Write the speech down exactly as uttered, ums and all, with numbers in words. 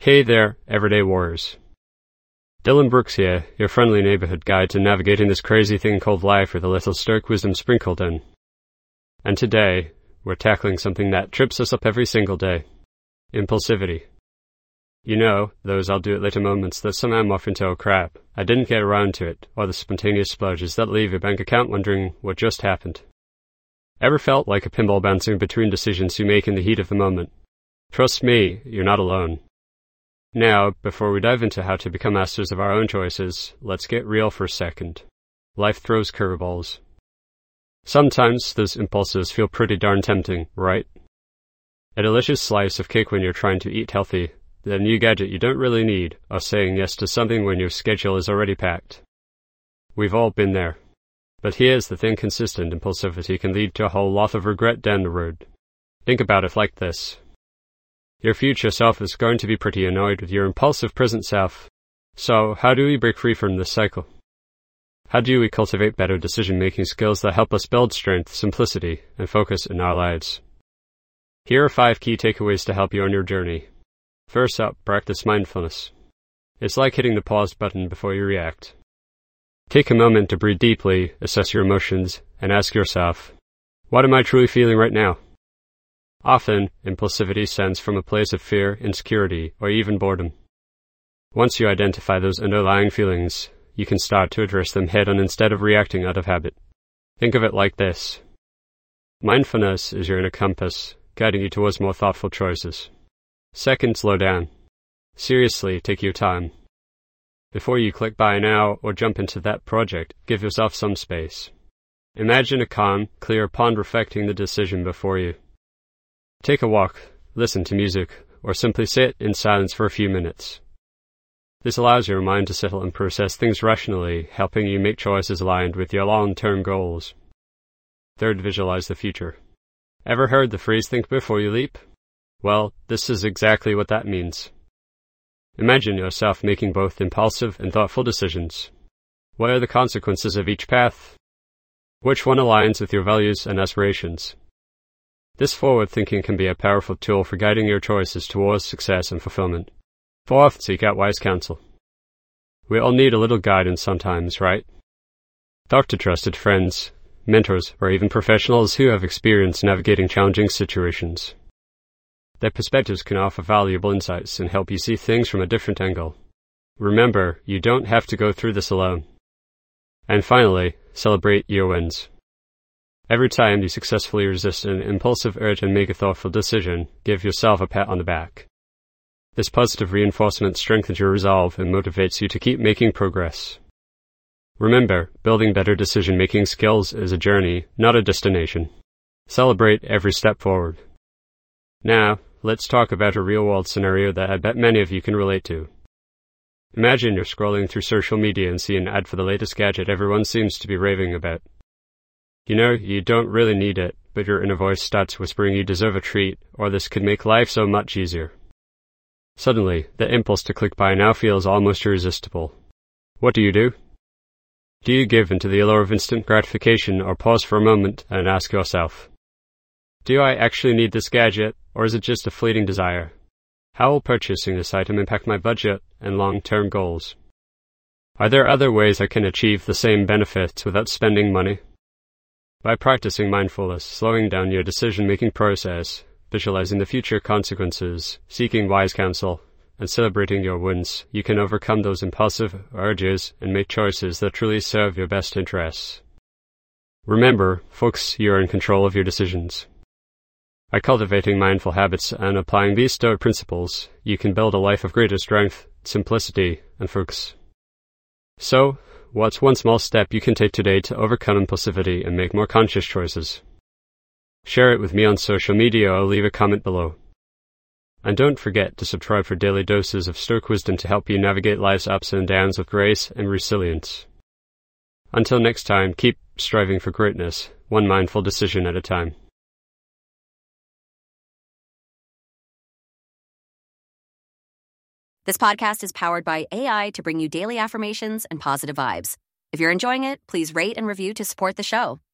Hey there, everyday warriors. Dylan Brooks here, your friendly neighborhood guide to navigating this crazy thing called life with a little Stoic wisdom sprinkled in. And today, we're tackling something that trips us up every single day. Impulsivity. You know, those I'll do it later moments that somehow morph into oh crap, I didn't get around to it, or the spontaneous splurges that leave your bank account wondering what just happened. Ever felt like a pinball bouncing between decisions you make in the heat of the moment? Trust me, you're not alone. Now, before we dive into how to become masters of our own choices, let's get real for a second. Life throws curveballs. Sometimes those impulses feel pretty darn tempting, right? A delicious slice of cake when you're trying to eat healthy, the new gadget you don't really need, or saying yes to something when your schedule is already packed. We've all been there. But here's the thing: consistent impulsivity can lead to a whole lot of regret down the road. Think about it like this. Your future self is going to be pretty annoyed with your impulsive present self. So, how do we break free from this cycle? How do we cultivate better decision-making skills that help us build strength, simplicity, and focus in our lives? Here are five key takeaways to help you on your journey. First up, practice mindfulness. It's like hitting the pause button before you react. Take a moment to breathe deeply, assess your emotions, and ask yourself, what am I truly feeling right now? Often, impulsivity stems from a place of fear, insecurity, or even boredom. Once you identify those underlying feelings, you can start to address them head-on instead of reacting out of habit. Think of it like this. Mindfulness is your inner compass, guiding you towards more thoughtful choices. Second, slow down. Seriously, take your time. Before you click buy now or jump into that project, give yourself some space. Imagine a calm, clear pond reflecting the decision before you. Take a walk, listen to music, or simply sit in silence for a few minutes. This allows your mind to settle and process things rationally, helping you make choices aligned with your long-term goals. Third, visualize the future. Ever heard the phrase think before you leap? Well, this is exactly what that means. Imagine yourself making both impulsive and thoughtful decisions. What are the consequences of each path? Which one aligns with your values and aspirations? This forward thinking can be a powerful tool for guiding your choices towards success and fulfillment. Fourth, seek out wise counsel. We all need a little guidance sometimes, right? Talk to trusted friends, mentors, or even professionals who have experience navigating challenging situations. Their perspectives can offer valuable insights and help you see things from a different angle. Remember, you don't have to go through this alone. And finally, celebrate your wins. Every time you successfully resist an impulsive urge and make a thoughtful decision, give yourself a pat on the back. This positive reinforcement strengthens your resolve and motivates you to keep making progress. Remember, building better decision-making skills is a journey, not a destination. Celebrate every step forward. Now, let's talk about a real-world scenario that I bet many of you can relate to. Imagine you're scrolling through social media and see an ad for the latest gadget everyone seems to be raving about. You know, you don't really need it, but your inner voice starts whispering you deserve a treat, or this could make life so much easier. Suddenly, the impulse to click buy now feels almost irresistible. What do you do? Do you give into the allure of instant gratification, or pause for a moment and ask yourself, do I actually need this gadget, or is it just a fleeting desire? How will purchasing this item impact my budget and long-term goals? Are there other ways I can achieve the same benefits without spending money? By practicing mindfulness, slowing down your decision-making process, visualizing the future consequences, seeking wise counsel, and celebrating your wins, you can overcome those impulsive urges and make choices that truly serve your best interests. Remember, folks, you are in control of your decisions. By cultivating mindful habits and applying these Stoic principles, you can build a life of greater strength, simplicity, and focus. So, what's one small step you can take today to overcome impulsivity and make more conscious choices? Share it with me on social media or leave a comment below. And don't forget to subscribe for daily doses of Stoic wisdom to help you navigate life's ups and downs with grace and resilience. Until next time, keep striving for greatness, one mindful decision at a time. This podcast is powered by A I to bring you daily affirmations and positive vibes. If you're enjoying it, please rate and review to support the show.